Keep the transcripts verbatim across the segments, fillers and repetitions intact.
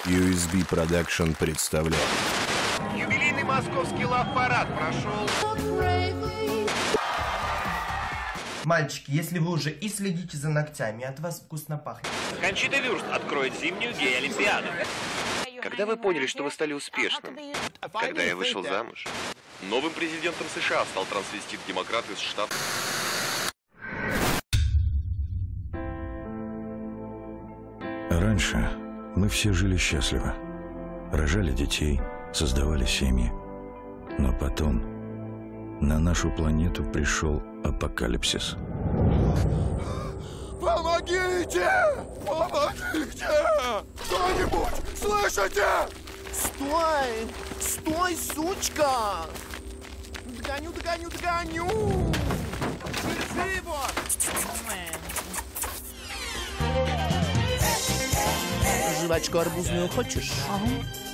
ю эс би Production представляет. Юбилейный московский лав-парад прошел. Мальчики, если вы уже и следите за ногтями, от вас вкусно пахнет. Кончита Вюрст откроет зимнюю гей-олимпиаду. Когда вы поняли, что вы стали успешным? Когда я вышел замуж. Новым президентом США стал трансвестит-демократ из штата. Раньше мы все жили счастливо. Рожали детей, создавали семьи. Но потом на нашу планету пришел апокалипсис. Помогите! Помогите! Кто-нибудь слышите? Стой! Стой, сучка! Догоню, догоню, догоню! Держи его! Жвачку арбузную хочешь? Ага.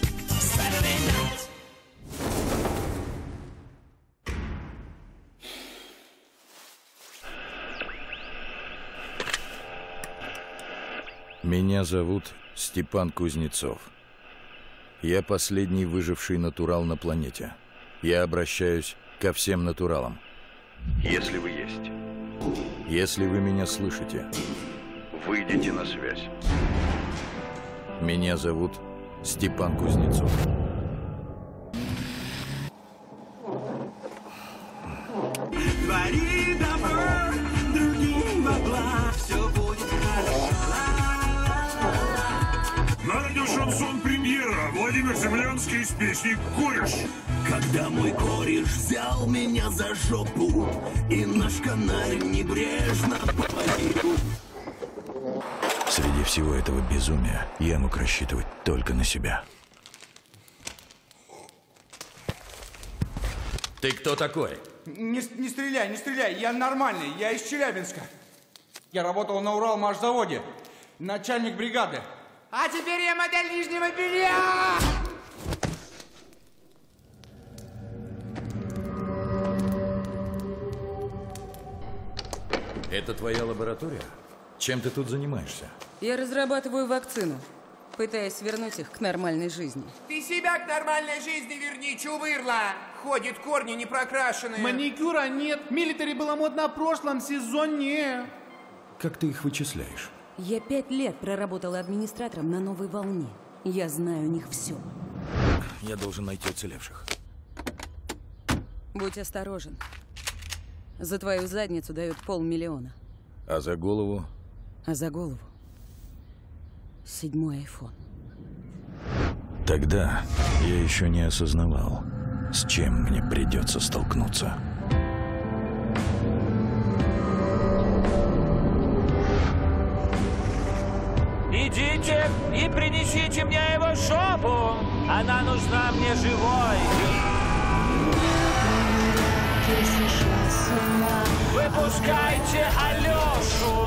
Меня зовут Степан Кузнецов. Я последний выживший натурал на планете. Я обращаюсь ко всем натуралам. Если вы есть, Если вы меня слышите, выйдите на связь. меня зовут Степан Кузнецов. Твори добро, другим во благо, все будет хорошо. На радио «Шансон» премьера. Владимир Землянский с песней «Кореш». Когда мой кореш взял меня за жопу, и наш канарь небрежно повалил. Среди всего этого безумия я мог рассчитывать только на себя. Ты кто такой? Не, не стреляй, не стреляй, я нормальный, я из Челябинска. Я работал на Уралмашзаводе, начальник бригады. А теперь я модель нижнего белья! Это твоя лаборатория? Чем ты тут занимаешься? Я разрабатываю вакцину, пытаясь вернуть их к нормальной жизни. Ты себя к нормальной жизни верни, чувырла! Ходит корни не прокрашенные. Маникюра нет, милитари было модно в прошлом сезоне. Как ты их вычисляешь? Я пять лет проработала администратором на новой волне. Я знаю о них все. Я должен найти уцелевших. Будь осторожен. За твою задницу дают полмиллиона. А за голову? А за голову седьмой айфон. Тогда я еще не осознавал, с чем мне придется столкнуться. Идите и принесите мне его жопу. Она нужна мне живой. Выпускайте Алешу.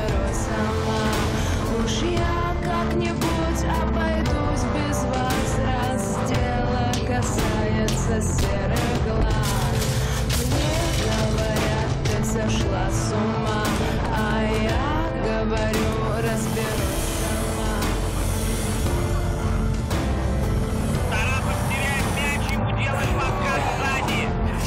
Уж я как-нибудь обойдусь без вас, раз дело касается серых глаз. Мне говорят, ты сошла с ума, а я говорю, разберусь сама. Тарасов теряет мяч, ему делать подкаст сзади.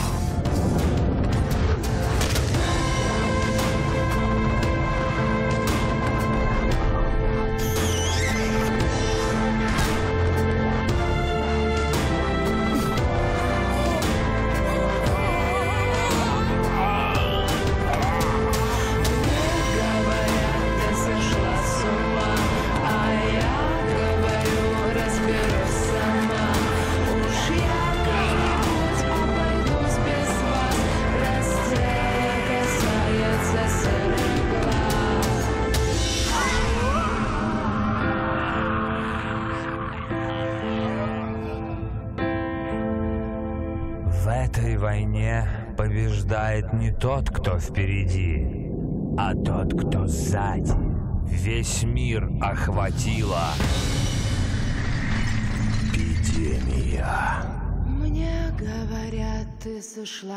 В этой войне побеждает не тот, кто впереди, а тот, кто сзади. Весь мир охватила эпидемия. Мне говорят, ты сошла